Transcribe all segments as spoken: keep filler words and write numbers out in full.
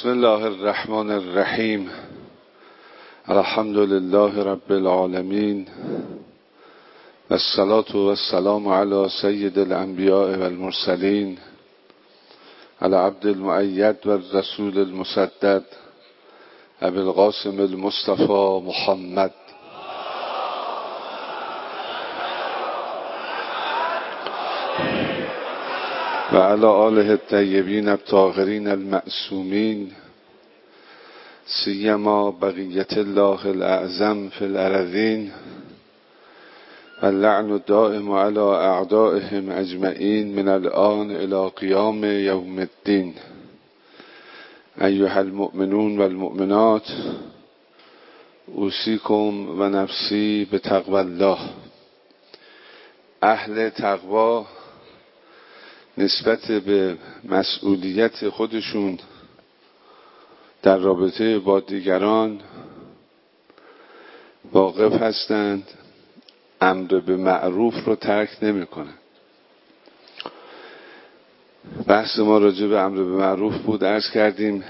بسم الله الرحمن الرحیم. الحمد لله رب العالمین و الصلاة و السلام علی سید الانبیاء و المرسلین علی عبد المؤید و الرسول المسدد ابی القاسم المصطفى محمد. و علی آله الطیبین الطاهرین المعصومین سیما بقیت الله الاعظم فی الارضین و اللعن الدائم علی اعدائهم اجمعین من الآن الی قیام یوم الدین. ایها المؤمنون و المؤمنات اوصیکم و نفسی بتقوی الله. اهل تقوا نسبت به مسئولیت خودشون در رابطه با دیگران واقف هستند، امر به معروف رو ترک نمی کنند. بحث ما راجع به امر به معروف بود. عرض کردیم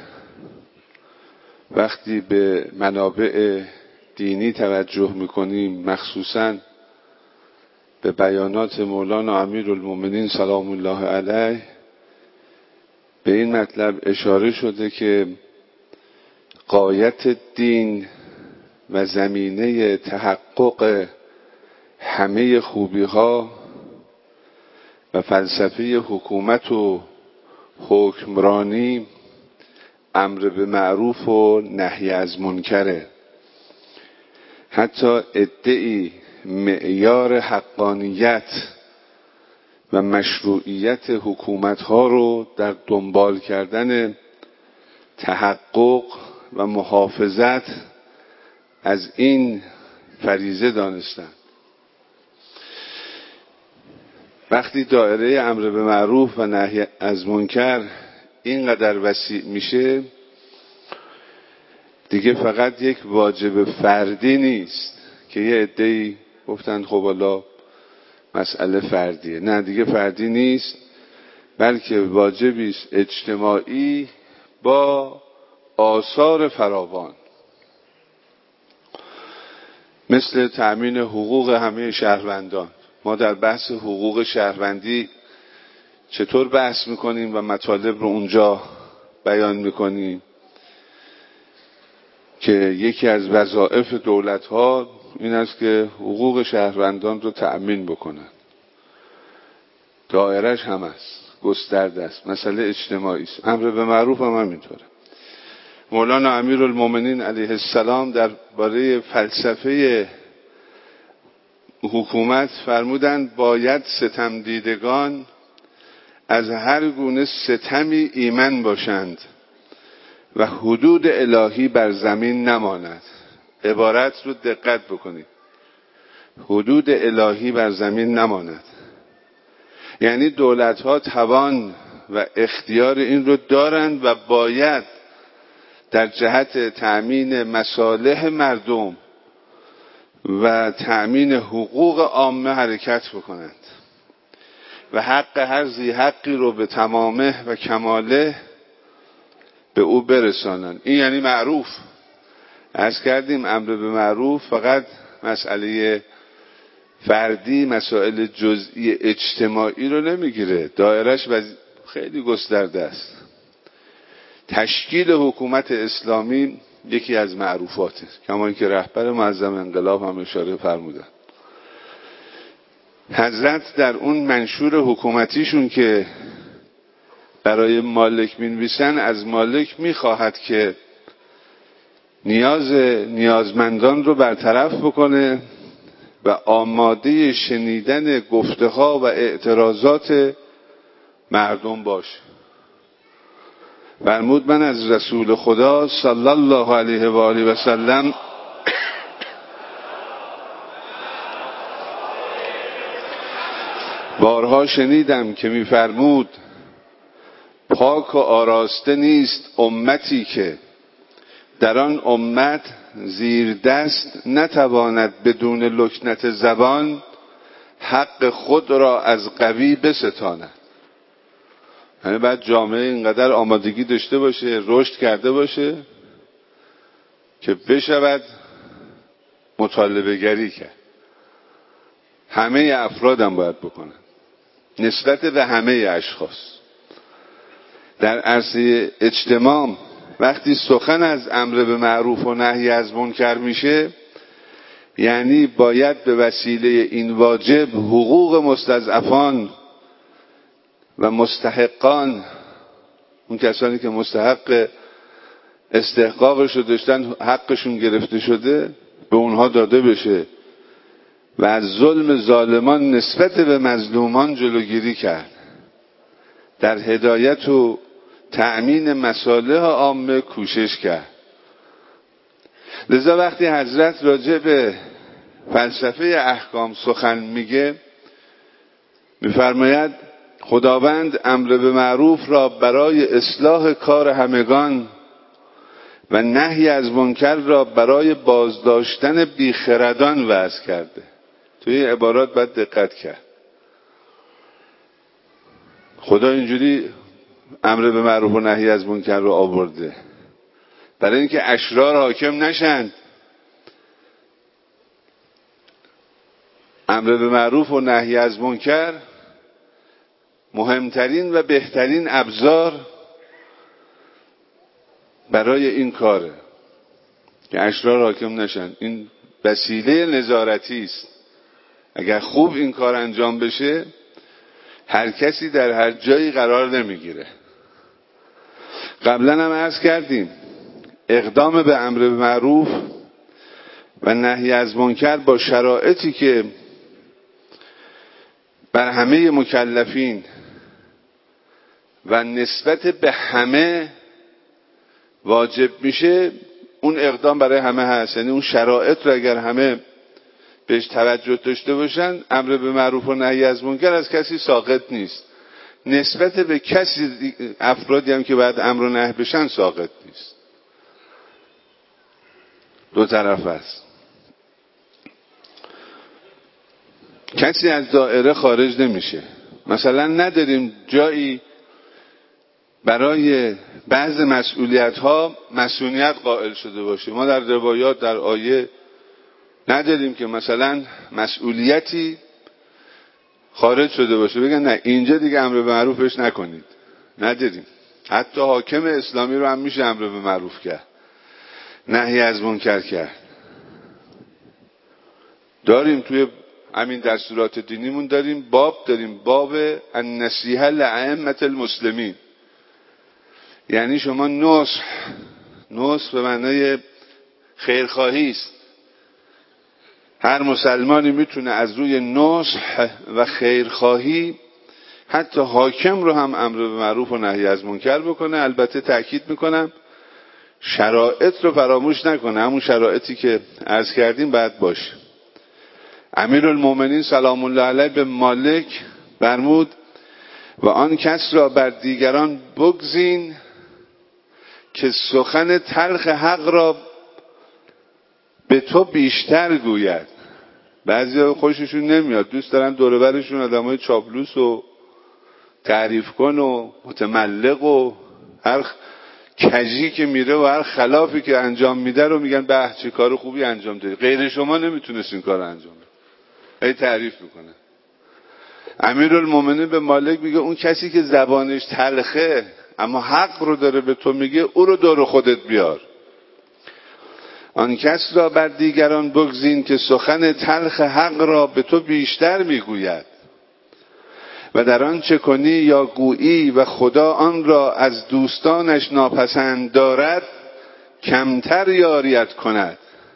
وقتی به منابع دینی توجه می کنیم، مخصوصاً به بیانات مولانا امیرالمومنین سلام الله علیه، به این مطلب اشاره شده که غایت دین و زمینه تحقق همه خوبی ها و فلسفه حکومت و حکمرانی امر به معروف و نهی از منکره. حتی ادعی معیار حقانیت و مشروعیت حکومت ها رو در دنبال کردن تحقق و محافظت از این فریضه دانستن. وقتی دایره امر به معروف و نهی از منکر اینقدر وسیع میشه، دیگه فقط یک واجب فردی نیست که یه عده‌ای گفتن خب والا مسئله فردیه. نه، دیگه فردی نیست، بلکه واجبی است اجتماعی با آثار فراوان، مثل تأمین حقوق همه شهروندان. ما در بحث حقوق شهروندی چطور بحث میکنیم و مطالب رو اونجا بیان میکنیم که یکی از وظایف دولت ها این است که حقوق شهروندان رو تأمین بکنن. دایرش هم است، گسترده است، مسئله اجتماعی است. امر به معروف هم همینطوره. مولانا امیرالمومنین علیه السلام در باره فلسفه حکومت فرمودند باید ستم دیدگان از هر گونه ستمی ایمن باشند و حدود الهی بر زمین نماند. عبارت رو دقت بکنید، حدود الهی بر زمین نماند. یعنی دولت ها توان و اختیار این رو دارند و باید در جهت تأمین مصالح مردم و تأمین حقوق عامه حرکت بکنند و حق هر ذی حقی رو به تمامه و کماله به او برسانند. این یعنی معروف. عرض کردیم امر به معروف فقط مسئله فردی، مسائل جزئی اجتماعی رو نمیگیره، دایرش خیلی گسترده است. تشکیل حکومت اسلامی یکی از معروفاته، کما اینکه رهبر معظم انقلاب هم اشاره فرمودن. حضرت در اون منشور حکومتیشون که برای مالک مینویسن، از مالک میخواهد که نیاز نیازمندان رو برطرف بکنه و آماده شنیدن گفته ها و اعتراضات مردم باشه. فرمود من از رسول خدا صلی الله علیه و آله و سلم بارها شنیدم که میفرمود پاک و آراسته نیست امتی که در آن امت زیر دست نتواند بدون لکنت زبان حق خود را از قوی بستاند. یعنی بعد جامعه اینقدر آمادگی داشته باشه، رشد کرده باشه که بشود مطالبه گری کرد. همه افراد هم باید بکنن نسبت به همه اشخاص. در عرصه اجتماع وقتی سخن از امر به معروف و نهی از منکر میشه، یعنی باید به وسیله این واجب حقوق مستضعفان و مستحقان، اون کسانی که مستحق استحقاقش رو داشتن حقشون گرفته شده، به اونها داده بشه و از ظلم ظالمان نسبت به مظلومان جلوگیری کرد. در هدایت و تأمین مصالح عامه کوشش کرد. لذا وقتی حضرت راجع به فلسفه احکام سخن میگه، میفرماید خداوند امر به معروف را برای اصلاح کار همگان و نهی از منکر را برای بازداشتن بیخردان وضع کرده. توی عبارات باید دقت کرد. خدا اینجوری امر به معروف و نهی از منکر رو آورده برای اینکه اشرار حاکم نشند. امر به معروف و نهی از منکر مهمترین و بهترین ابزار برای این کاره که اشرار حاکم نشن. این وسیله نظارتی است. اگر خوب این کار انجام بشه، هر کسی در هر جایی قرار نمیگیره. قبلا هم عرض کردیم اقدام به امر به معروف و نهی از منکر با شرایطی که بر همه مکلفین و نسبت به همه واجب میشه، اون اقدام برای همه هست. یعنی اون شرایط رو اگر همه بهش توجه داشته باشن، امر به معروف و نهی از منکر از کسی ساقط نیست. نسبت به کسی افرادی هم که باید امر و نهی بشن ساقط نیست. دو طرف است. کسی از دایره خارج نمیشه. مثلا نداریم جایی برای بعض مسئولیت ها مسئولیت قائل شده باشه. ما در روایات در آیه نداریم که مثلا مسئولیتی خارج شده باشه بگن نه اینجا دیگه امر به معروفش نکنید. نداریم. حتی حاکم اسلامی رو هم میشه امر به معروف کرد، نهی از منکر کرد. داریم توی همین دستورات دینیمون داریم باب داریم باب النصیحه لائمه المسلمین. یعنی شما نصح نصح به معنای خیرخواهی است. هر مسلمانی میتونه از روی نصح و خیرخواهی حتی حاکم رو هم امر به معروف و نهی از منکر بکنه. البته تأکید میکنم شرایط رو فراموش نکنه. همون شرایطی که عرض کردیم باید باشه. امیرالمومنین سلام الله علیه به مالک فرمود و آن کس را بر دیگران بگزین که سخن تلخ حق را به تو بیشتر گوید. بعضیا خوششون نمیاد، دوست دارن دور و برشون آدمای چاپلوس و تعریف کن و متملق و هر کجی که میره و هر خلافی که انجام میده رو میگن به چه کار خوبی انجام دادی، غیر شما نمیتونست این کار انجام بده. ای تعریف میکنه. امیرالمومنین به مالک میگه اون کسی که زبانش تلخه اما حق رو داره به تو میگه، او رو دور خودت بیار. آن کس را بر دیگران بگزین که سخن تلخ حق را به تو بیشتر میگوید و در آن چه کنی یا گویی و خدا آن را از دوستانش ناپسند دارد کمتر یاریت کند.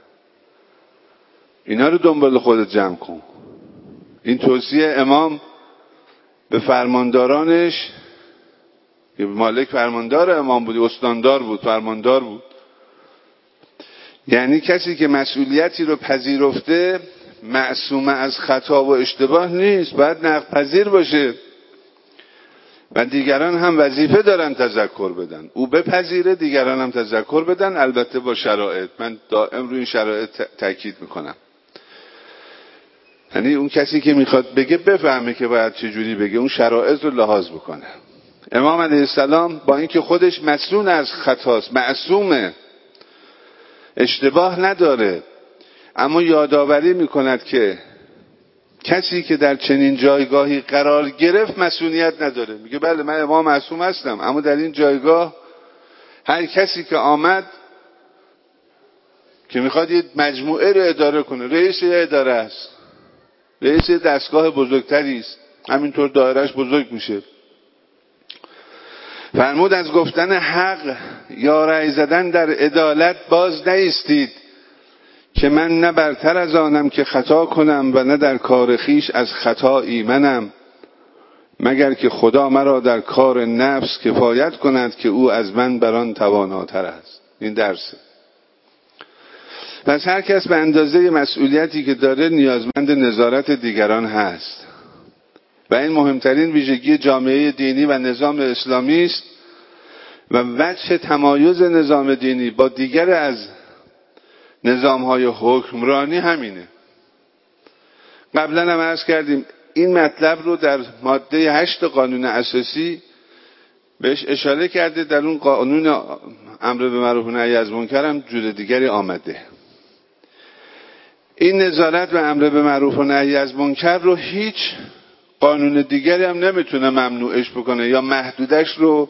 اینا رو دنبال خودت جمع کن. این توصیه امام به فرماندارانش، که مالک فرماندار امام بود، استاندار بود، فرماندار بود، یعنی کسی که مسئولیتی رو پذیرفته معصوم از خطا و اشتباه نیست، باید نقد پذیر باشه و دیگران هم وظیفه دارن تذکر بدن. او بپذیره، دیگران هم تذکر بدن، البته با شرایط. من دائم روی این شرایط تاکید میکنم. یعنی اون کسی که میخواد بگه بفهمه که باید چجوری بگه، اون شرایط رو لحاظ بکنه. امام علیه السلام با اینکه خودش مسئول از خطاست، معصومه، اشتباه نداره، اما یادآوری میکند که کسی که در چنین جایگاهی قرار گرفت مسئولیت نداره. میگه بله من امام معصوم هستم، اما در این جایگاه هر کسی که آمد که میخواد یه مجموعه رو اداره کنه، رئیس یه اداره است، رئیس دستگاه بزرگتری است، همینطور دایرهش بزرگ میشه. فرمود از گفتن حق یا رأی زدن در عدالت باز نایستید که من نه برتر از آنم که خطا کنم و نه در کار خیش از خطا ایمنم، مگر که خدا مرا در کار نفس کفایت کند که او از من بر آن تواناتر است. این درسه. پس هر کس به اندازه مسئولیتی که داره نیازمند نظارت دیگران هست و این مهمترین ویژگی جامعه دینی و نظام اسلامی است و وجه تمایز نظام دینی با دیگر از نظام‌های حکمرانی همینه. قبلا هم عرض کردیم این مطلب رو در ماده هشت قانون اساسی بهش اشاره کرده، در اون قانون امر به معروف و نهی از منکر هم جور دیگری آمده. این نظارت و امر به معروف و نهی از منکر رو هیچ قانون دیگری هم نمیتونه ممنوعش بکنه یا محدودش رو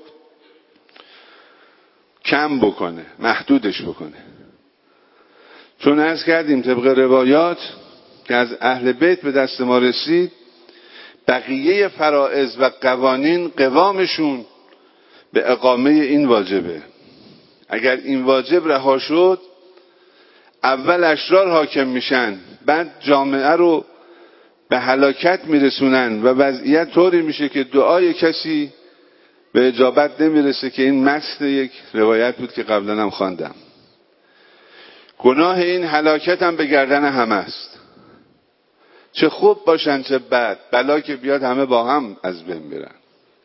کم بکنه، محدودش بکنه. چون عرض کردیم طبق روایات که از اهل بیت به دست ما رسید، بقیه فرائض و قوانین قوامشون به اقامه این واجبه. اگر این واجب رها شد، اول اشرار حاکم میشن، بعد جامعه رو به هلاکت میرسونن و وضعیت طوری میشه که دعای کسی به اجابت نمیرسه، که این متن یک روایت بود که قبلا هم خواندم. گناه این هلاکت هم به گردن همه است، چه خوب باشن چه بد، بلا که بیاد همه با هم از بین برن.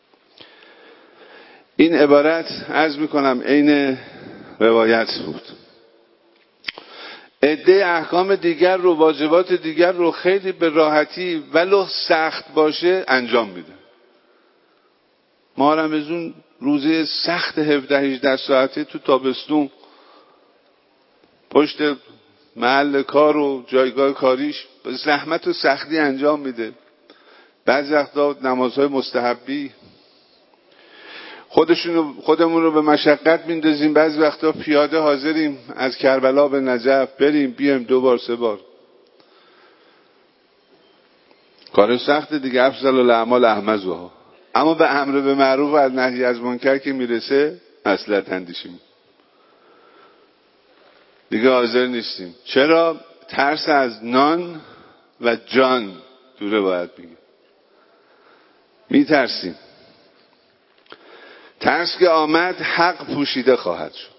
این عبارت عرض میکنم عین روایت بود. عده احکام دیگر رو، واجبات دیگر رو خیلی به راحتی ولو سخت باشه انجام میده. ما رمضان روزه سخت هفده هجده ساعته تو تابستون پشت محل کار و جایگاه کاریش به زحمت و سختی انجام میده. بعضی وقتا نمازهای مستحبی خودشون خودمون رو به مشقت میندازیم، بعضی وقتا پیاده حاضریم از کربلا به نجف بریم بیایم دو بار سه بار. کار سخت دیگه، افضل الاعمال احمدها. اما به امر به معروف و از نهی از منکر که میرسه اصلا اندیشیم دیگه حاضر نیستیم. چرا؟ ترس از نان و جان دوره باید بگیم. میترسیم. ترس که آمد حق پوشیده خواهد شد.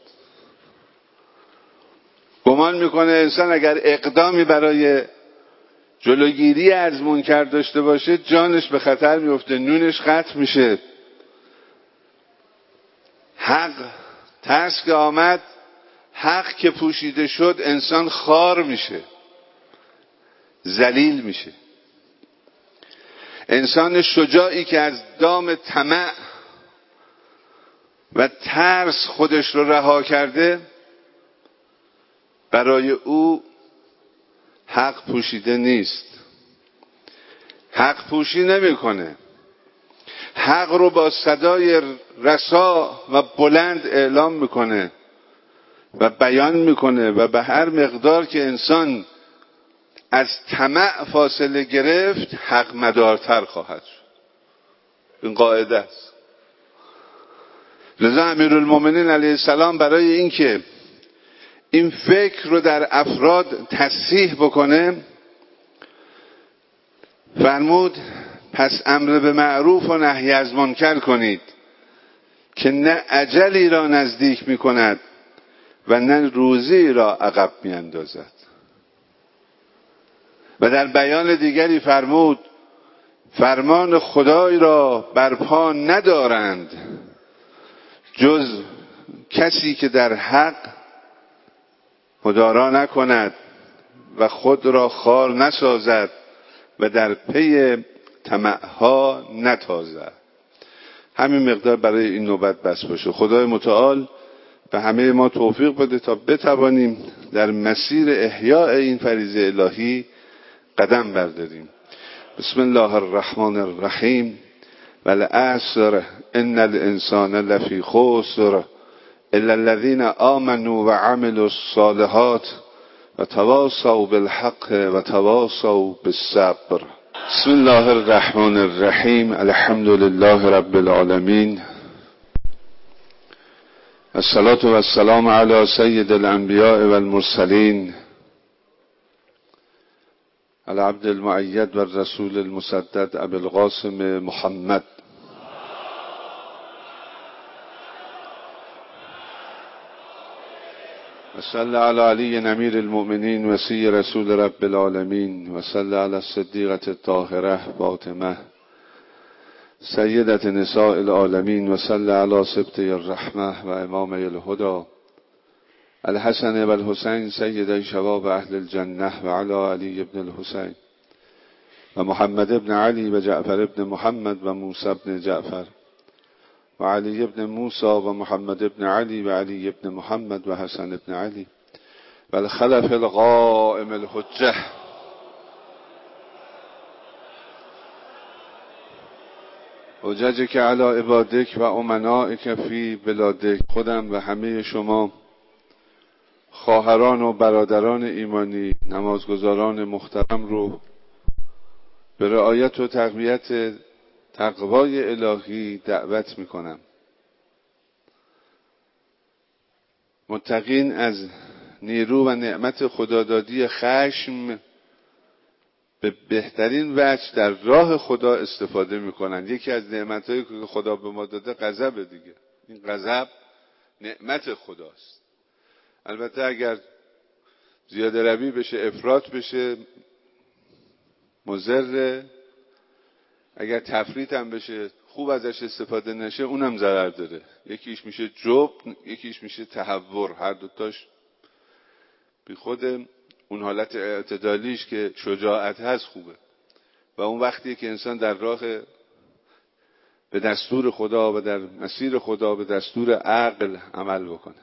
گمان میکنه انسان اگر اقدامی برای جلوگیری از منکر داشته باشه جانش به خطر میفته، نونش قطع میشه. حق، ترس که آمد حق که پوشیده شد انسان خار میشه، ذلیل میشه. انسان شجاعی که از دام طمع و ترس خودش رو رها کرده، برای او حق پوشیده نیست، حق پوشی نمیکنه. حق رو با صدای رسا و بلند اعلام میکنه و بیان میکنه و به هر مقدار که انسان از طمع فاصله گرفت حق مدارتر خواهد شد. این قاعده است. لذا امیرالمومنین علیه السلام برای اینکه این فکر رو در افراد تصحیح بکنه فرمود پس امر به معروف و نهی از منکر کنید که نه اجلی را نزدیک می کند و نه روزی را عقب می اندازد. و در بیان دیگری فرمود فرمان خدای را برپا ندارند جز کسی که در حق مدارا نکند و خود را خوار نسازد و در پی طمعها نتازد. همین مقدار برای این نوبت بس باشه. خدای متعال به همه ما توفیق بده تا بتوانیم در مسیر احیاء این فریضه الهی قدم برداریم. بسم الله الرحمن الرحیم. والعصر ان الانسان لفی خسر الا الذين آمنوا وعملوا الصالحات وتواصوا بالحق وتواصوا بالصبر. بسم الله الرحمن الرحیم. الحمد لله رب العالمین. الصلاة والسلام علی سید الانبیاء والمرسلین العبد المؤید والرسول المسدد ابی القاسم محمد. وصلی علی علی امیر المؤمنین وصی رسول رب العالمین. وصلی علی الصدیقة الطاهرة فاطمه سیدة نساء العالمین. وصلی علی سبطی الرحمة و امامی الهدى الحسن و الحسین سیدی شباب اهل الجنه و علی علی ابن الحسین و محمد ابن علی و جعفر ابن محمد و موسی ابن جعفر و علی ابن موسی و محمد ابن علی و علی ابن محمد و حسن ابن علی و الخلف القائم الحجه. حججک علی عبادک و امنائک فی بلادک. خودم و همه شما خواهران و برادران ایمانی نمازگزاران محترم رو به رعایت و تقویت تقوای الهی دعوت میکنم. متقین از نیرو و نعمت خدادادی خشم به بهترین وجه در راه خدا استفاده میکنن. یکی از نعمتهایی که خدا به ما داده غضب دیگه. این غضب نعمت خداست. البته اگر زیاده روی بشه، افراط بشه، مضره. اگر تفریط هم بشه، خوب ازش استفاده نشه، اونم ضرر داره. یکیش میشه جبن، یکیش میشه تهور. هر دوتاش بی خود اون حالت اعتدالیش که شجاعت هست خوبه. و اون وقتی که انسان در راه به دستور خدا و در مسیر خدا به دستور عقل عمل بکنه.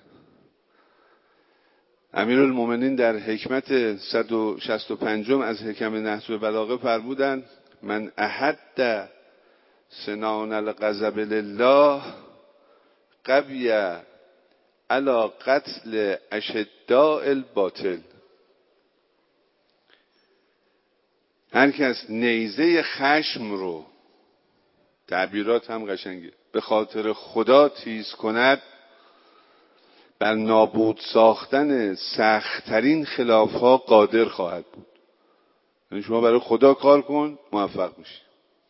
امیرالمومنین در حکمت صد و شصت و پنج از حکم نهج البلاغه فرمودند: من احد سنان الغضب لله قوی علی قتل اشداء الباطل. هر کس نیزه خشم رو، تعبیرات هم قشنگه، به خاطر خدا تیز کند، بر نابود ساختن سخت‌ترین خلاف‌ها قادر خواهد بود. یعنی شما برای خدا کار کن، موفق میشی.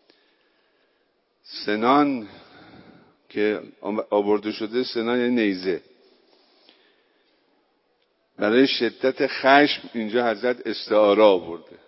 سنان که آورده شده، سنان یعنی نیزه. برای شدت خشم اینجا حضرت استعاره آورده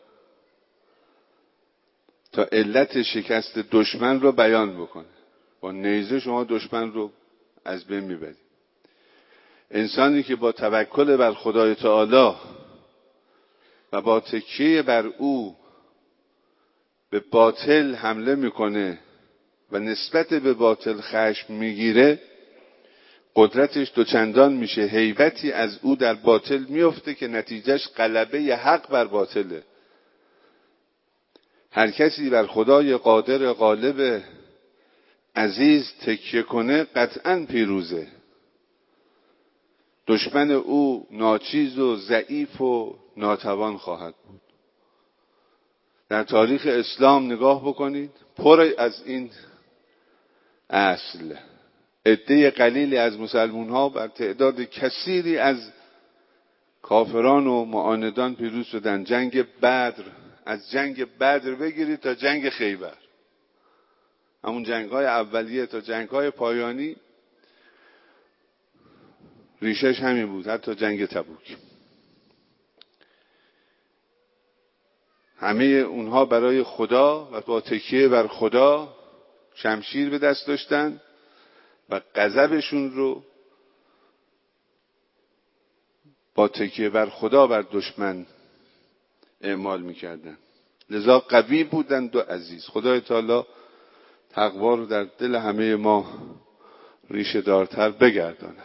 تا علت شکست دشمن رو بیان بکنه. با نیزه شما دشمن رو از بین میبرید. انسانی که با توکل بر خدای تعالی و با تکیه بر او به باطل حمله میکنه و نسبت به باطل خشم میگیره، قدرتش دوچندان میشه. هیبتی از او در باطل میفته که نتیجهش غلبه ی حق بر باطله. هر کسی بر خدای قادر غالب عزیز تکیه کنه قطعاً پیروزه. دشمن او ناچیز و ضعیف و ناتوان خواهد بود. در تاریخ اسلام نگاه بکنید، پر از این اصل. عده قلیلی از مسلمان ها بر تعداد کثیری از کافران و معاندان پیروز شدن. جنگ بدر، از جنگ بدر بگیرید تا جنگ خیبر، همون جنگ های اولیه تا جنگ های پایانی، ریشش همین بود. حتی جنگ تبوک، همه اونها برای خدا و با تکیه بر خدا شمشیر به دست داشتن و غضبشون رو با تکیه بر خدا بر دشمن اعمال میکردن. لذا قوی بودند و عزیز. خدای تعالی تقوا رو در دل همه ما ریشه دارتر بگرداند.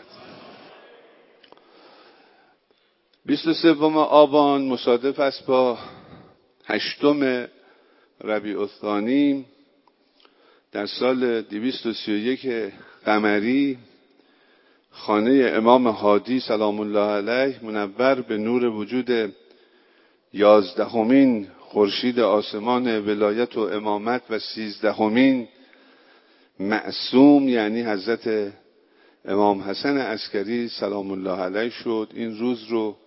بیست و سوم آبان مصادف است با هشتم ربیع الثانی در سال دویست و سی و یک قمری. خانه امام هادی سلام الله علیه منور به نور وجود یازدهمین خورشید آسمان ولایت و امامت و سیزدهمین معصوم یعنی حضرت امام حسن عسکری سلام الله علیه شد. این روز رو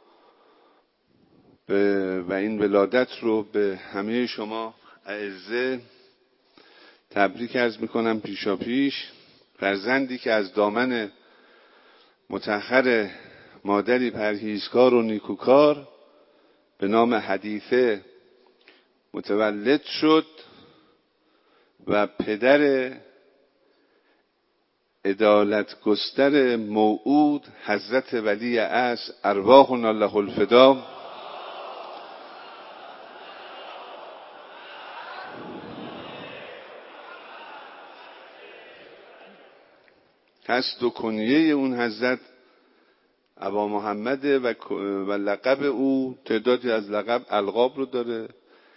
و این ولادت رو به همه شما اعزه تبریک عرض میکنم پیشا پیش. فرزندی که از دامن مطهر مادری پرهیزکار و نیکوکار به نام حدیثه متولد شد و پدر عدالت گستر موعود حضرت ولی عصر ارواحنا له الفدا هست و کنیه اون حضرت ابا محمد و لقب او تعدادی از لقب القاب رو داره: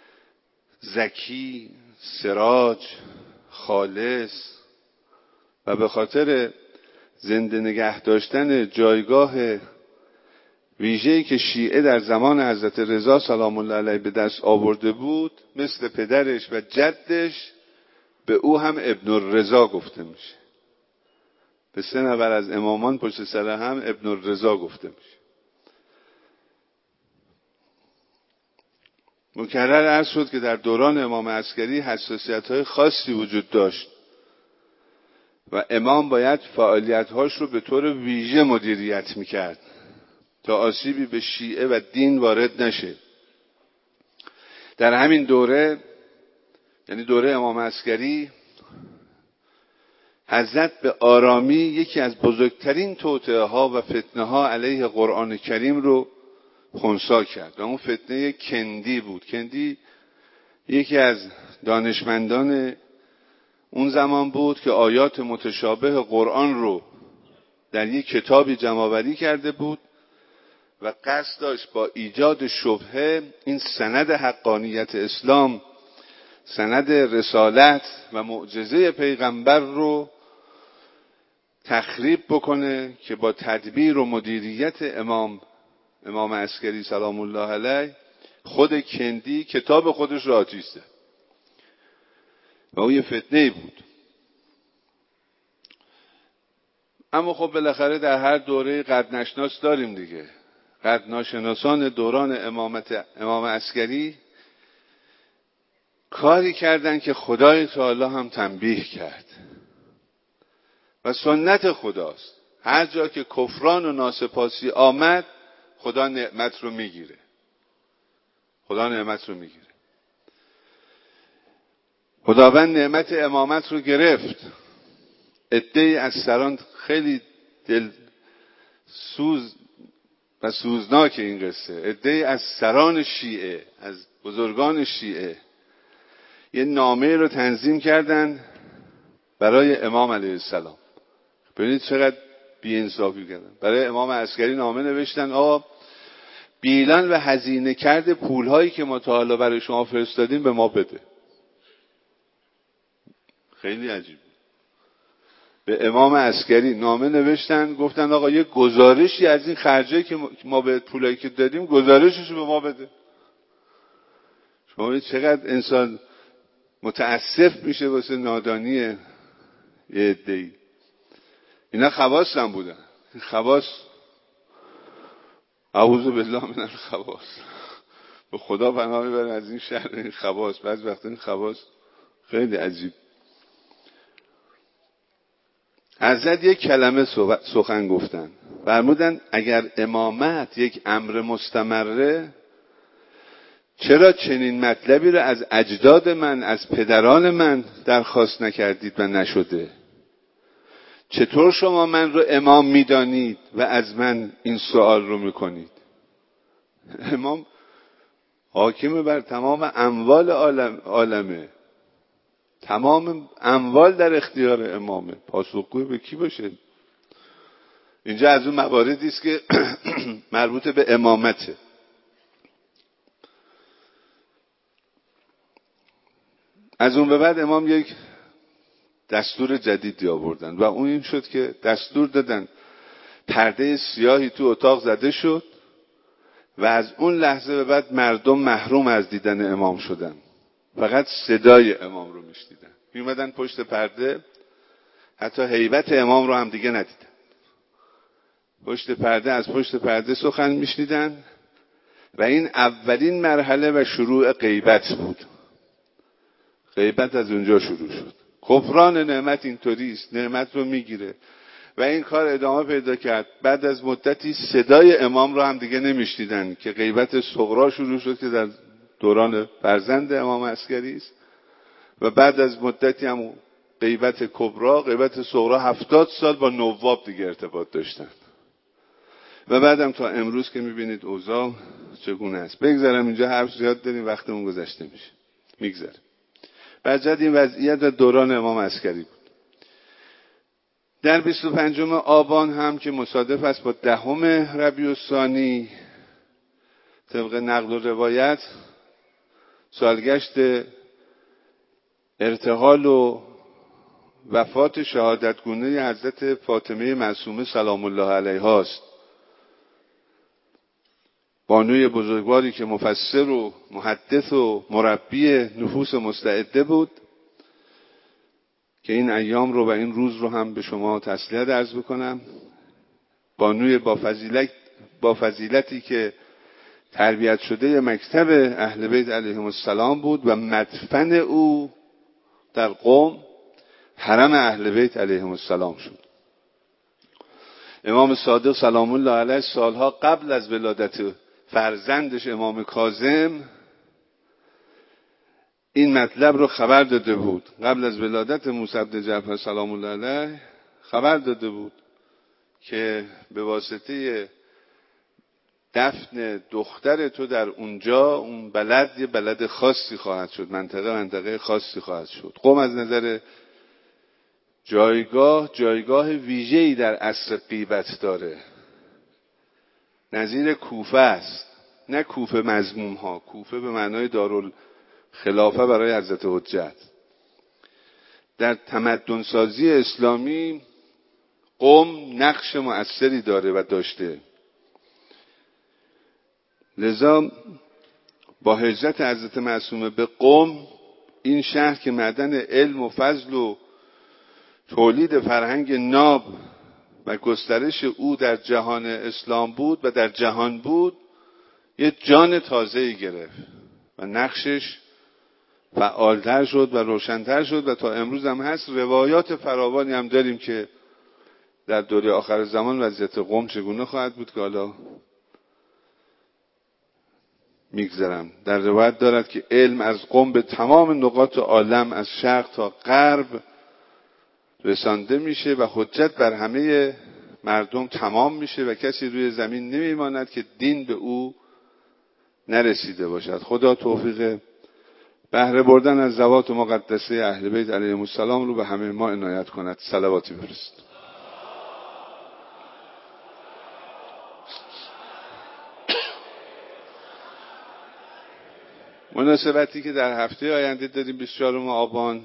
زکی، سراج، خالص. و به خاطر زنده نگه داشتن جایگاه ویژه‌ای که شیعه در زمان حضرت رضا سلام الله علیه به دست آورده بود، مثل پدرش و جدش به او هم ابن الرضا گفته میشه. به سه نفر از امامان پشت سر هم ابن الرضا گفته میشه. مکرر عرض شد که در دوران امام عسکری حساسیت‌های خاصی وجود داشت و امام باید فعالیت‌هاش رو به طور ویژه مدیریت میکرد تا آسیبی به شیعه و دین وارد نشه. در همین دوره، یعنی دوره امام عسکری، حضرت به آرامی یکی از بزرگترین توطئه ها و فتنه ها علیه قرآن کریم رو خنثی کرد و اون فتنه کندی بود. کندی یکی از دانشمندان اون زمان بود که آیات متشابه قرآن رو در یک کتابی جمع‌آوری کرده بود و قصد داشت با ایجاد شبهه این سند حقانیت اسلام، سند رسالت و معجزه پیغمبر رو تخریب بکنه که با تدبیر و مدیریت امام امام عسکری سلام الله علیه خود کندی کتاب خودش را آتیش زد و اون یه فتنه‌ای بود. اما خب بالاخره در هر دوره قدرنشناس داریم دیگه. قدرناشناسان دوران امامت امام عسکری کاری کردن که خدای تعالی هم تنبیه کرد و سنت خداست. هر جا که کفران و ناسپاسی آمد خدا نعمت رو میگیره. خدا نعمت رو میگیره. خداوند نعمت امامت رو گرفت. عده‌ای از سران، خیلی دل سوز و سوزناک این قصه، عده‌ای از سران شیعه، از بزرگان شیعه یه نامه رو تنظیم کردن برای امام علیه السلام. ببینید چقدر بی‌انصافی کردن. برای امام عسکری نامه نوشتن: آقا بیلان و هزینه کرده پولهایی که ما تا حالا برای شما فرستادیم به ما بده. خیلی عجیب. به امام عسکری نامه نوشتن، گفتن آقا یه گزارشی از این خرجایی که ما به پولایی که دادیم گزارشش رو به ما بده. شما ببینید چقدر انسان متاسف میشه واسه نادانی یه عده‌ای. اینا خواص هم بودن. خواص اعوذ بالله من الخواص، به خدا پناه میبرن از این شهر این خواص. بعضی وقتا این خواص خیلی عجیب. حضرت یک کلمه سخن گفتن، فرمودن اگر امامت یک امر مستمره، چرا چنین مطلبی رو از اجداد من، از پدران من درخواست نکردید و نشده؟ چطور شما من رو امام میدانید و از من این سوال رو میکنید؟ امام حاکم بر تمام اموال عالم عالمه. تمام اموال در اختیار امامه. پاسخگوی به کی باشه؟ اینجا از اون مواردی است که مربوط به امامته. از اون به بعد امام یک دستور جدیدی آوردن و اون این شد که دستور دادن پرده سیاهی تو اتاق زده شد و از اون لحظه به بعد مردم محروم از دیدن امام شدن، فقط صدای امام رو میشنیدن. میومدن پشت پرده، حتی هیبت امام رو هم دیگه ندیدن. پشت پرده، از پشت پرده سخن میشنیدن و این اولین مرحله و شروع غیبت بود. غیبت از اونجا شروع شد. کفران نعمت اینطوری است، نعمت رو میگیره و این کار ادامه پیدا کرد. بعد از مدتی صدای امام رو هم دیگه نمیشنیدن که غیبت صغرا شروع شد که در دوران فرزند امام عسکری است و بعد از مدتی هم غیبت کبرا، غیبت صغرا هفتاد سال با نواب دیگه ارتباط داشتن و بعدم تا امروز که میبینید اوضاع چگونه است. بگذارم اینجا حرف زیاد داریم، وقتمون گذشته میشه، میگذره. بعد این وضعیت در دوران امام عسکری بود. در بیست و پنجم آبان هم که مصادف است با دهم ربیع الثانی، طبق نقل و روایت سالگشت ارتحال و وفات شهادتگونه حضرت فاطمه معصومه سلام الله علیها است. بانوی بزرگواری که مفسر و محدث و مربی نفوس مستعده بود که این ایام رو و این روز رو هم به شما تسلیت عرض بکنم. بانوی با فضیلت با فضیلتی که تربیت شده مکتب اهل بیت علیهم السلام بود و مدفن او در قم حرم اهل بیت علیهم السلام شد. امام صادق سلام الله علیه سالها قبل از ولادت فرزندش امام کاظم این مطلب رو خبر داده بود. قبل از ولادت موسی بن جعفر سلام الله علیه خبر داده بود که به واسطه دفن دختر تو در اونجا، اون بلد یه بلد خاصی خواهد شد، منطقه منطقه خاصی خواهد شد. قم از نظر جایگاه جایگاه ویژه‌ای در عصر غیبت داره، نظیر کوفه است. نه کوفه مذموم ها، کوفه به معنای دارالخلافه برای حضرت حجت. در تمدن سازی اسلامی قم نقش مؤثری داره و داشته. لذا با هجرت حضرت معصومه به قم، این شهر که معدن علم و فضل و تولید فرهنگ ناب و گسترش او در جهان اسلام بود و در جهان بود، یه جان تازه‌ای گرفت و نقشش فعالتر شد و روشنتر شد و تا امروز هم هست. روایات فراوانی هم داریم که در دوره آخر زمان وضعیت قم چگونه خواهد بود که حالا میگذرم. در روایت دارد که علم از قم به تمام نقاط عالم از شرق تا غرب رسانده میشه و حجت بر همه مردم تمام میشه و کسی روی زمین نمیماند که دین به او نرسیده باشد. خدا توفیق بهره بردن از ذوات مقدسه اهل بیت علیهم السلام رو به همه ما عنایت کند. صلواتی برست. مناسبتی که در هفته آینده داریم بیست و چهارم آبان،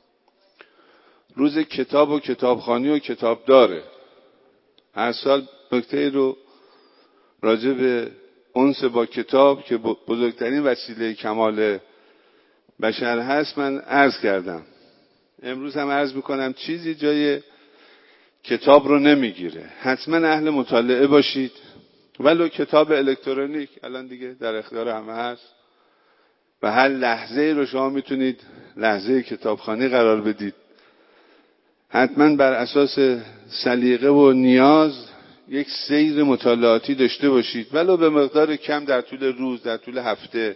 روز کتاب و کتابخوانی و کتاب داره. هر سال نکته رو راجع به انس با کتاب که بزرگترین وسیله کمال بشر هست من عرض کردم. امروز هم عرض میکنم چیزی جای کتاب رو نمیگیره. حتما اهل مطالعه باشید، ولو کتاب الکترونیک الان دیگه در اختیار همه هست و هر لحظه رو شما میتونید لحظه کتابخوانی قرار بدید. حتما بر اساس سلیقه و نیاز یک سیر مطالعاتی داشته باشید، ولو به مقدار کم در طول روز، در طول هفته،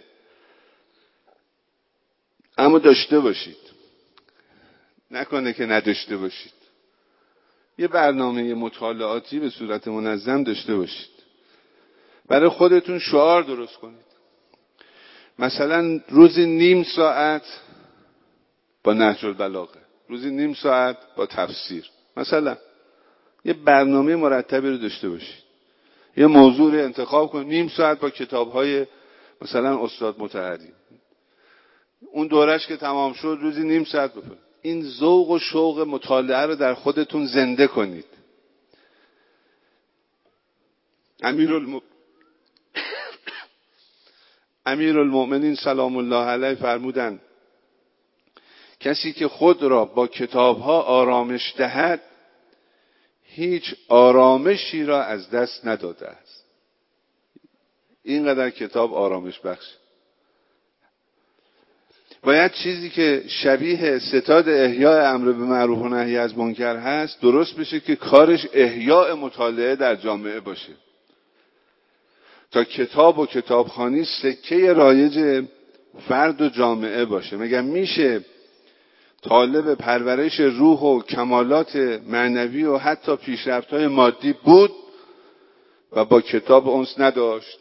اما داشته باشید. نکنه که نداشته باشید. یه برنامه مطالعاتی به صورت منظم داشته باشید. برای خودتون شعار درست کنید. مثلا روزی نیم ساعت با نهج البلاغه، روزی نیم ساعت با تفسیر. مثلا یه برنامه مرتبی رو داشته باشید، یه موضوع رو انتخاب کنید، نیم ساعت با کتاب‌های مثلا استاد مطهری. اون دورش که تمام شد روزی نیم ساعت بپرید. این ذوق و شوق مطالعه رو در خودتون زنده کنید. امیرالم... امیرالمؤمنین سلام الله علیه فرمودند کسی که خود را با کتاب‌ها آرامش دهد هیچ آرامشی را از دست نداده است. اینقدر کتاب آرامش بخش. باید چیزی که شبیه ستاد احیاء امر به معروف و نهی از منکر هست درست بشه که کارش احیاء مطالعه در جامعه باشه، تا کتاب و کتابخوانی سکه رایج فرد و جامعه باشه. مگر میشه طالب پرورش روح و کمالات معنوی و حتی پیشرفت‌های مادی بود و با کتاب انس نداشت؟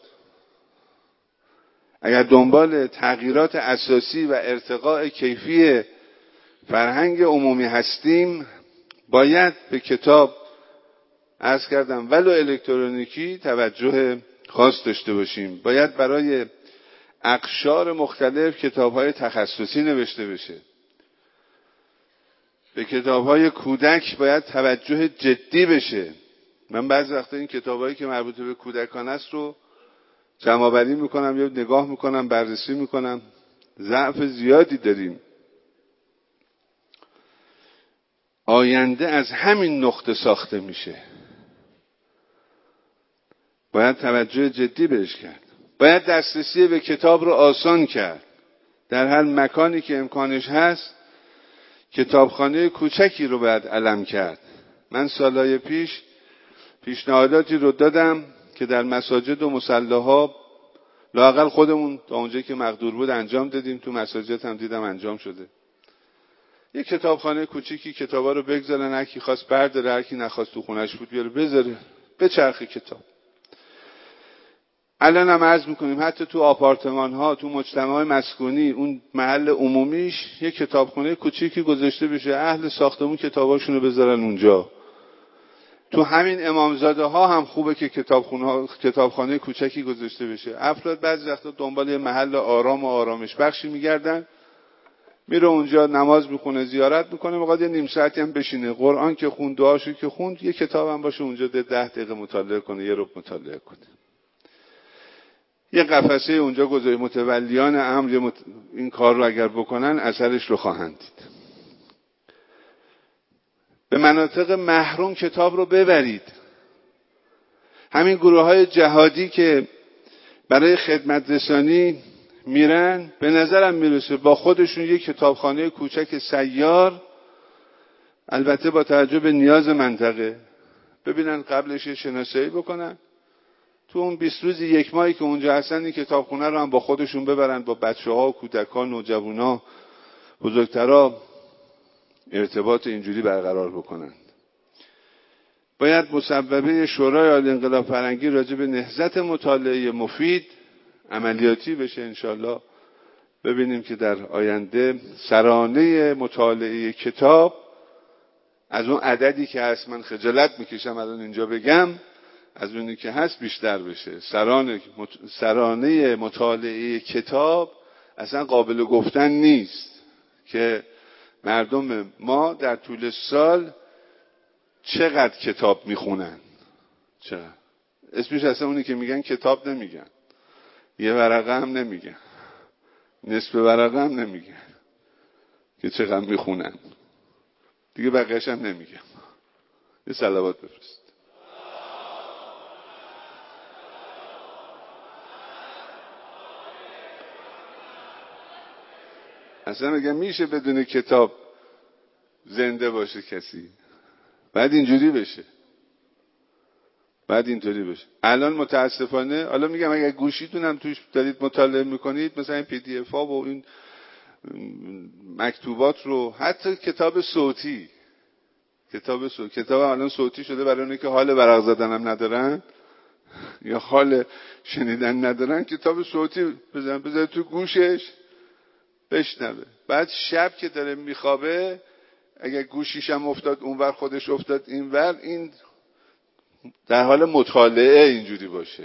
اگر دنبال تغییرات اساسی و ارتقاء کیفی فرهنگ عمومی هستیم باید به کتاب، عرض کردم ولو الکترونیکی، توجه خاص داشته باشیم. باید برای اقشار مختلف کتاب‌های تخصصی نوشته بشه. به کتاب‌های کودک باید توجه جدی بشه. من بعضی وقتا این کتابایی که مربوط به کودکان است رو جمع‌آوری میکنم یا نگاه میکنم، بررسی میکنم. ضعف زیادی داریم. آینده از همین نقطه ساخته میشه. باید توجه جدی بهش کرد. باید دسترسی به کتاب رو آسان کرد. در هر مکانی که امکانش هست کتابخانه کوچکی رو باید علم کرد. من سالهای پیش پیشنهاداتی رو دادم که در مساجد و مصلاها لااقل خودمون تا اونجایی که مقدور بود انجام دادیم. تو مساجد هم دیدم انجام شده. یک کتابخانه کوچیکی کتابا رو بگذارن، هر کی خواست برداره، هر کی نخواست تو خونش بود بیاره بذاره، به چرخ کتاب. الان هم عرض میکنیم حتی تو آپارتمان ها، تو مجتمع مسکونی، اون محل عمومیش یک کتابخانه کوچیکی گذاشته بشه، اهل ساختمون کتاباشونو بذارن اونجا. تو همین امامزاده ها هم خوبه که کتابخانه کتابخانه کوچکی گذاشته بشه. افراد بعضی وقتا دنبال یه محل آرام و آرامش بخشی میگردن، میره اونجا نماز میخونه، زیارت میکنه، میخواد یه نیم ساعتی هم بشینه، قرآن که خوند، دعاشو که خوند، یه کتاب هم باشه اونجا ده, ده دقیقه مطالعه کنه، یه ربع مطالعه کنه. یه قفسه اونجا گذاری، متولیان امر مت... این کار رو اگر بکنن اثرش رو خواهند دید. به مناطق محروم کتاب رو ببرید. همین گروه های جهادی که برای خدمت رسانی میرن، به نظرم میرسه با خودشون یک کتابخانه کوچک سیار، البته با توجه به نیاز منطقه، ببینن قبلش یه شناسایی بکنن، تو اون بیست روزی یک ماهی که اونجا هستن این کتابخونه رو هم با خودشون ببرن، با بچه‌ها و کودکان، نوجوانا، بزرگترا ارتباط اینجوری برقرار بکنن. باید مصوبه شورای عالی انقلاب فرهنگی راجع به نهضت مطالعه مفید عملیاتی بشه انشالله. ببینیم که در آینده سرانه مطالعه کتاب از اون عددی که هست، من خجالت میکشم الان اینجا بگم، از اونی که هست بیشتر بشه. سرانه سرانه مطالعه کتاب اصلا قابل گفتن نیست که مردم ما در طول سال چقدر کتاب میخونن. چقدر اسمش اصلا اونی که میگن کتاب نمیگن، یه ورقه هم نمیگن، نصف ورقه هم نمیگن که چقدر میخونن دیگه، بقیه‌اش هم نمیگم. یه صلوات بفرست. اصلا میگم میشه بدون کتاب زنده باشه کسی؟ بعد اینجوری بشه، بعد اینطوری بشه. الان متاسفانه، حالا میگم اگر گوشیتون هم توش دارید مطالعه میکنید، مثلا این پی دی اف ها و این مکتوبات رو، حتی کتاب صوتی، کتاب صوتی کتاب الان صوتی شده برای اونایی که حال ورق زدن هم ندارن یا حال شنیدن ندارن، کتاب صوتی بزن بذار تو گوشش، بشنوه. بعد شب که داره میخوابه اگه گوشیش هم افتاد اونور خودش افتاد اینور، این در حال مطالعه اینجوری باشه.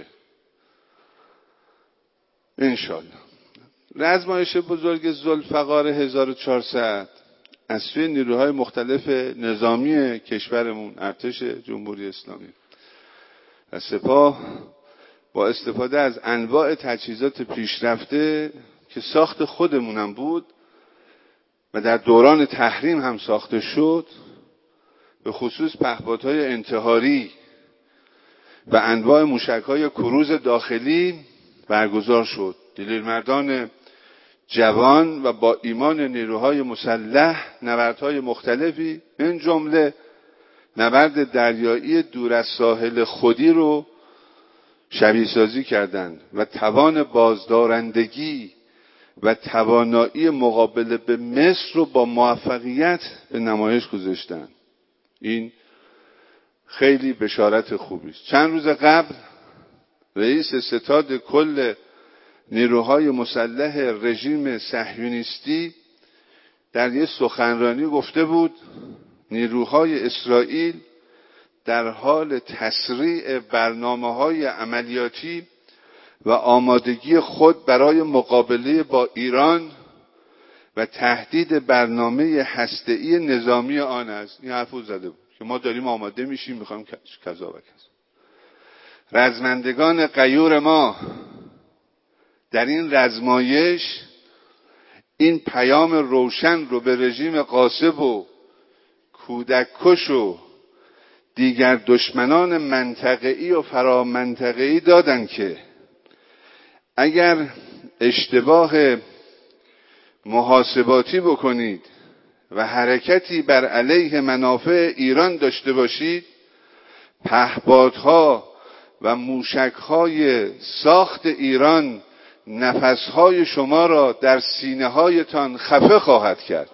انشالله. رزمایش بزرگ ذوالفقار هزار و چهارصد از سوی نیروهای مختلف نظامی کشورمون، ارتش جمهوری اسلامی و سپاه، با استفاده از انواع تجهیزات پیشرفته که ساخت خودمونم بود و در دوران تحریم هم ساخته شد، به خصوص پهپادهای انتحاری و انواع موشک‌های کروز داخلی برگزار شد. دلیرمردان جوان و با ایمان نیروهای مسلح نبردهای مختلفی، این جمله نبرد دریایی دور از ساحل خودی رو شبیه سازی کردند و توان بازدارندگی و توانایی مقابله به مصر رو با موفقیت به نمایش گذاشتند. این خیلی بشارت خوبی است. چند روز قبل رئیس ستاد کل نیروهای مسلح رژیم صهیونیستی در یک سخنرانی گفته بود نیروهای اسرائیل در حال تسریع برنامه‌های عملیاتی و آمادگی خود برای مقابله با ایران و تهدید برنامه هسته‌ای نظامی آن است. این حرفو زده بود که ما داریم آماده میشیم، میخوایم کذا و کذا. رزمندگان غیور ما در این رزمایش این پیام روشن رو به رژیم غاصب و کودک کش و دیگر دشمنان منطقه‌ای و فرامنطقه‌ای دادن که اگر اشتباه محاسباتی بکنید و حرکتی بر علیه منافع ایران داشته باشید، پهپادها و موشک‌های ساخت ایران نفس‌های شما را در سینه‌هایتان خفه خواهد کرد.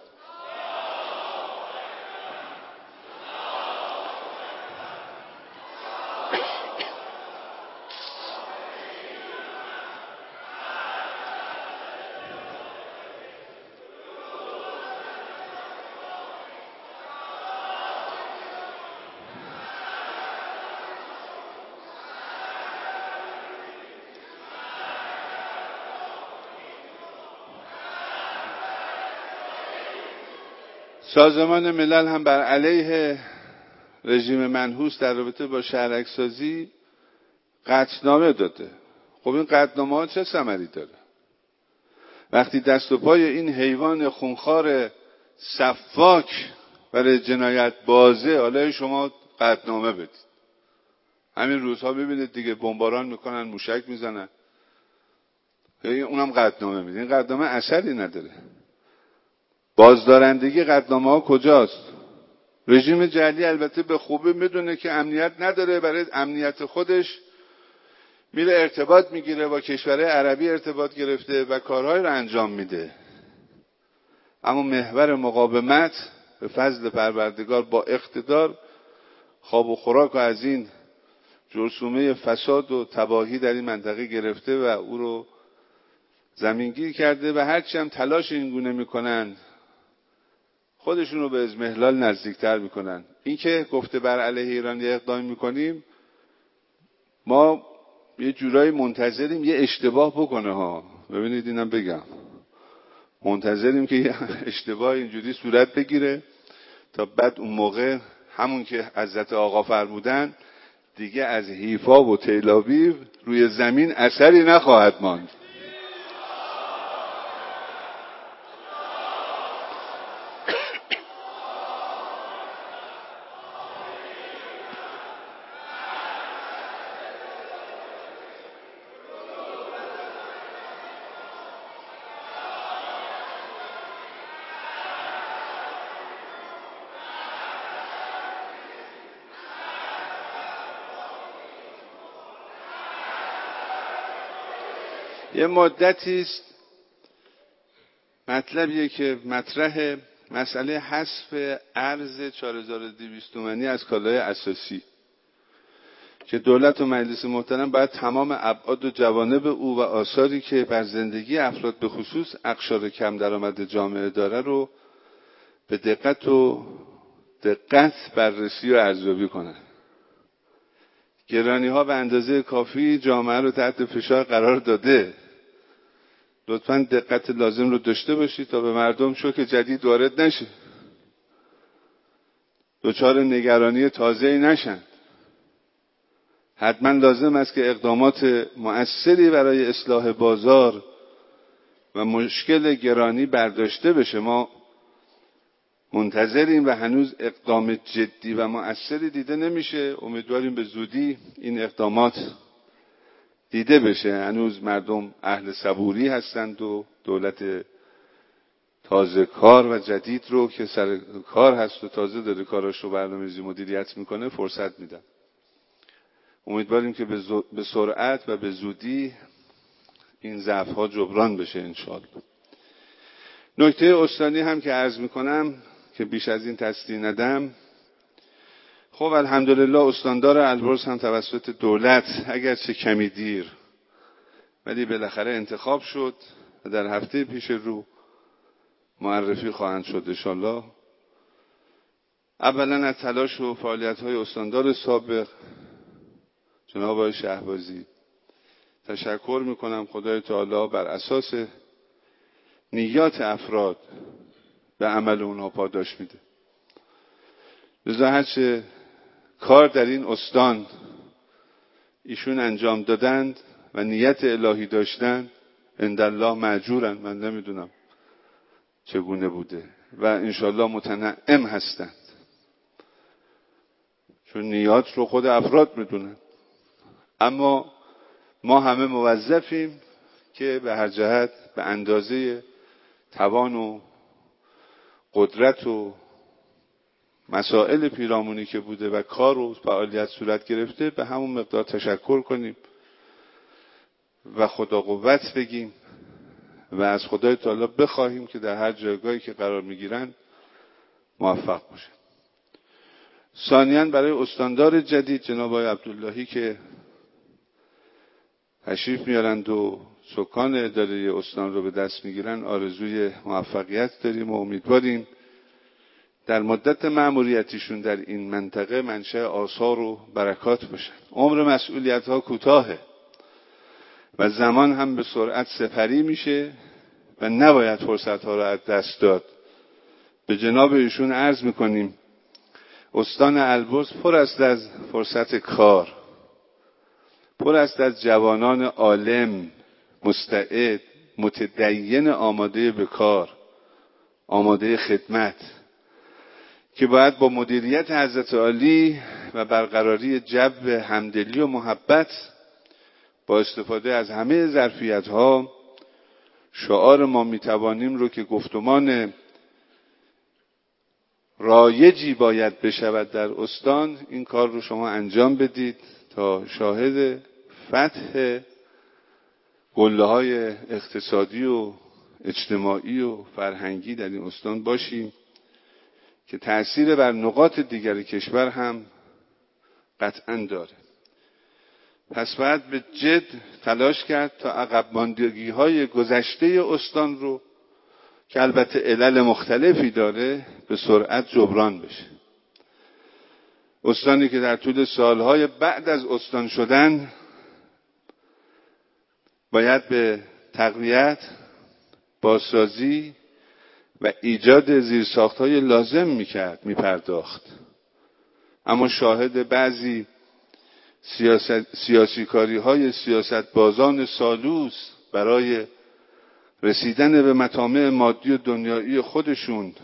سازمان ملل هم بر علیه رژیم منحوس در رابطه با شهرک‌سازی قطعنامه داده. خب این قطعنامه ها چه ثمری داره؟ وقتی دست و پای این حیوان خونخوار سفاک برای جنایت بازه، حالا شما قطعنامه بدید. همین روزها ببینید دیگه، بمباران میکنن، موشک میزنن، اونم قطعنامه میدن. این قطعنامه اثری نداره. بازدارندگی قطعنامه ها کجاست؟ رژیم جعلی البته به خوبی میدونه که امنیت نداره، برای امنیت خودش میره ارتباط میگیره، با کشورهای عربی ارتباط گرفته و کارهای رو انجام میده. اما محور مقاومت به فضل پروردگار با اقتدار خواب و خوراک رو از این جرثومه فساد و تباهی در این منطقه گرفته و او رو زمینگیر کرده و هرچی هم تلاش این گونه میکنن خودشون رو به اضمحلال نزدیکتر میکنن. این که گفته بر علیه ایران یه اقدامی میکنیم، ما یه جورایی منتظریم یه اشتباه بکنه ها. ببینید اینم بگم، منتظریم که یه اشتباه اینجوری صورت بگیره تا بعد اون موقع همون که حضرت آقا فرمودن دیگه از حیفا و تل‌آویو روی زمین اثری نخواهد ماند. یه مدتی است مطلبیه که مطرح مسئله حذف ارز چهار هزار و دویست تومانی از کالای اساسی که دولت و مجلس محترم باید تمام ابعاد و جوانب او و آثاری که بر زندگی افراد به خصوص اقشار کم درآمد جامعه داره رو به دقت و دقت بررسی و ارزیابی کنن. گرانی ها به اندازه کافی جامعه رو تحت فشار قرار داده. لطفاً دقت لازم رو داشته باشید تا به مردم شوک جدید وارد نشه، دچار نگرانی تازه‌ای نشن. حتما لازم است که اقدامات مؤثری برای اصلاح بازار و مشکل گرانی برداشته بشه. ما منتظریم و هنوز اقدام جدی و مؤثری دیده نمیشه. امیدواریم به زودی این اقدامات دیده بشه. هنوز مردم اهل صبوری هستند و دولت تازه کار و جدید رو که سر کار هست و تازه داره کاراش رو برنامه‌ریزی مدیریت میکنه فرصت میدن. امیدواریم که به سرعت و به زودی این ضعف‌ها جبران بشه انشاءالله. نکته استانی هم که عرض میکنم که بیش از این تصدیح ندم، خب الحمدلله استاندار البرز هم توسط دولت اگرچه کمی دیر ولی بالاخره انتخاب شد و در هفته پیش رو معرفی خواهند شد انشاءالله. اولا از تلاش و فعالیت‌های استاندار سابق جناب آقای شهبازی تشکر میکنم. خدای تعالی بر اساس نیات افراد به عمل اونها پاداش میده. لذا هرچه کار در این استان ایشون انجام دادند و نیت الهی داشتند عندالله مأجورن. من نمیدونم چگونه بوده و انشالله متنعم هستند، چون نیات رو خود افراد میدونن. اما ما همه موظفیم که به هر جهت به اندازه توان و قدرت و مسائل پیرامونی که بوده و کار و فعالیت صورت گرفته به همون مقدار تشکر کنیم و خدا قوت بگیم و از خدای تعالی بخواهیم که در هر جایگاهی که قرار میگیرن موفق باشن. ثانیاً برای استاندار جدید جناب آقای عبداللهی که تشریف میارند و سکان اداره استان رو به دست میگیرن آرزوی موفقیت داریم و امیدواریم در مدت مأموریتیشون در این منطقه منشأ آثار و برکات باشن. عمر مسئولیت ها کوتاهه و زمان هم به سرعت سپری میشه و نباید فرصت ها رو از دست داد. به جناب ایشون عرض میکنیم استان البرز پر است از فرصت کار، پر است از جوانان عالم، مستعد، متدین، آماده به کار، آماده خدمت، که باید با مدیریت حضرت عالی و برقراری جو همدلی و محبت با استفاده از همه ظرفیت‌ها شعار ما میتوانیم رو که گفتمان رایجی باید بشود در استان، این کار رو شما انجام بدید تا شاهد فتح قله‌های اقتصادی و اجتماعی و فرهنگی در این استان باشیم که تأثیر بر نقاط دیگر کشور هم قطعاً داره. پس باید به جد تلاش کرد تا عقب ماندگی‌های گذشته استان رو که البته علل مختلفی داره به سرعت جبران بشه. استانی که در طول سالهای بعد از استان شدن باید به تقویت، بازسازی و ایجاد زیرساخت‌های لازم میکرد، میپرداخت. اما شاهد بعضی سیاست سیاسی کاری های سیاست بازان سالوس برای رسیدن به مطامع مادی و دنیایی خودشون،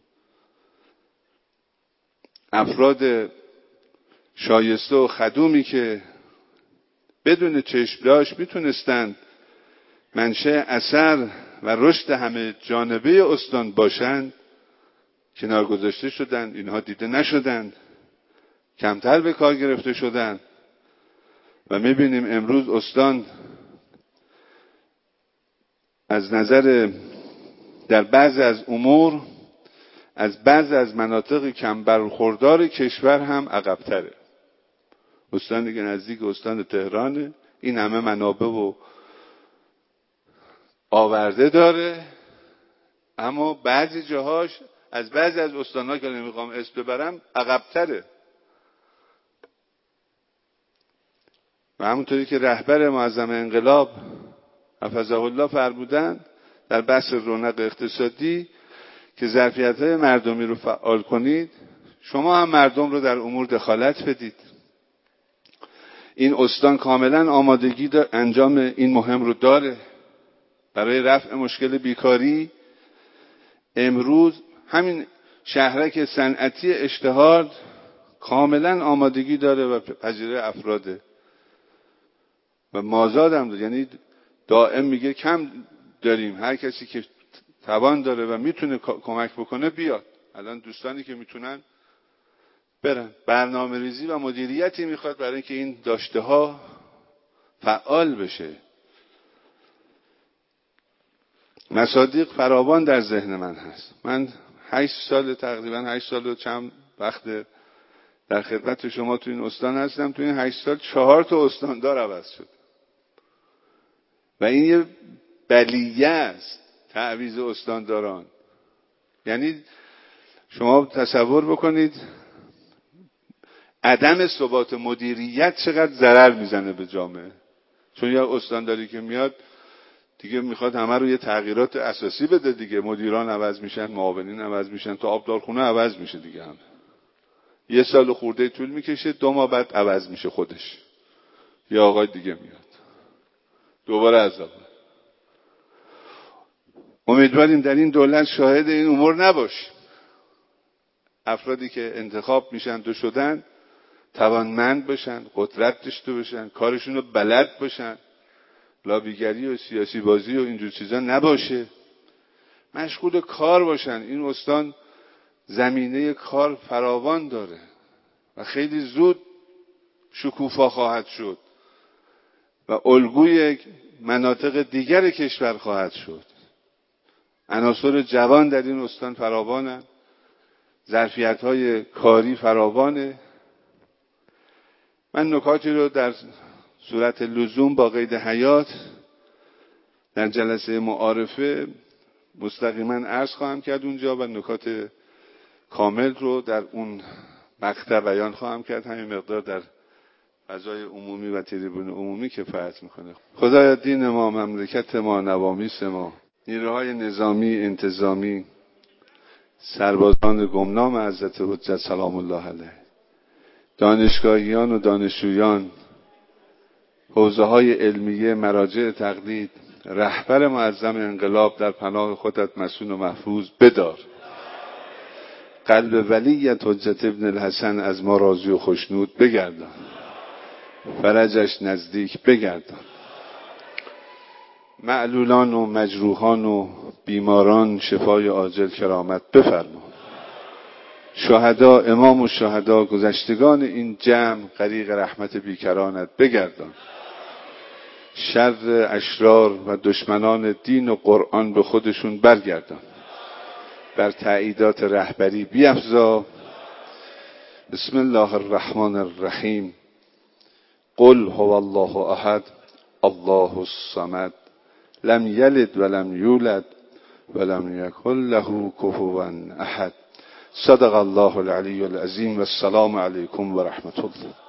افراد شایسته و خدومی که بدون چشم داشت میتونستند منشأ اثر و رشد همه جانبه استان باشند، کنار گذاشته شدند. اینها دیده نشدند، کمتر به کار گرفته شدند و میبینیم امروز استان از نظر در بعضی از امور از بعضی از مناطق کم برخوردار کشور هم عقب‌تره. استانی که نزدیک استان تهرانه، این همه منابع و آورده داره، اما بعضی جاهاش از بعضی از استان‌ها که نمیخوام اسم ببرم عقب‌تره. و همونطوری که رهبر معظم انقلاب حفظه الله فرمودن در بحث رونق اقتصادی که ظرفیت‌های مردمی رو فعال کنید، شما هم مردم رو در امور دخالت بدید. این استان کاملا آمادگی انجام این مهم رو داره. برای رفع مشکل بیکاری امروز همین شهرک صنعتی اشتهار کاملا آمادگی داره و پذیره افراده و مازاد هم داره. یعنی دائم میگه کم داریم، هر کسی که توان داره و میتونه کمک بکنه بیاد. الان دوستانی که میتونن برن. برنامه ریزی و مدیریتی میخواد برای اینکه این داشته ها فعال بشه. مصادیق فراوان در ذهن من هست. من هشت سال تقریبا هشت سال و چند وقت در خدمت شما تو این استان هستم. تو این هشت سال چهار تا استاندار عوض شد و این یه بلیه است، تعویض استانداران. یعنی شما تصور بکنید عدم ثبات مدیریت چقدر ضرر میزنه به جامعه. چون یا استانداری که میاد دیگه میخواد همه رو یه تغییرات اساسی بده دیگه، مدیران عوض میشن، معاونین عوض میشن، تا آبدارخونه عوض میشه دیگه. هم یه سال خورده طول میکشه، دو ماه بعد عوض میشه خودش، یه آقای دیگه میاد دوباره از اول. امیدواریم در این دولت شاهد این امور نباشیم. افرادی که انتخاب میشن و شدن توانمند باشن، قدرت داشته باشن، کارشون رو بلد باشن، لابیگری و سیاسی بازی و اینجور چیزا نباشه، مشغول کار باشن. این استان زمینه کار فراوان داره و خیلی زود شکوفا خواهد شد و الگوی مناطق دیگر کشور خواهد شد. عناصر جوان در این استان فراوانند، ظرفیت‌های کاری فراوانه. من نکاتی رو در صورت لزوم با قید حیات در جلسه معارفه مستقیما عرض خواهم کرد اونجا و نکات کامل رو در اون مقطع بیان خواهم کرد. همین مقدار در فضای عمومی و تریبون عمومی کفایت میکنه. خدایا دین ما، مملکت ما، نوامیس ما، نیروهای نظامی، انتظامی، سربازان گمنام حضرت حجت سلام الله علیه، دانشگاهیان و دانشجویان، حوزه های علمیه، مراجع تقلید، رهبر معظم انقلاب در پناه خودت مسون و محفوظ بدار. قلب ولیت حجت ابن الحسن از ما راضی و خوشنود بگردان، فرجش نزدیک بگردان. معلولان و مجروحان و بیماران شفای عاجل کرامت بفرما. شهدا، امام و شهدا، گذشتگان این جمع غریق رحمت بیکرانت بگردان. شر اشرار و دشمنان دین و قرآن به خودشون برگردان. بر تأییدات رهبری بیفزا. بسم الله الرحمن الرحیم. قل هو الله احد الله الصمد لم یلد ولم یولد ولم یکن له کفوا احد. صدق الله العلی العظیم و السلام علیکم و رحمت الله.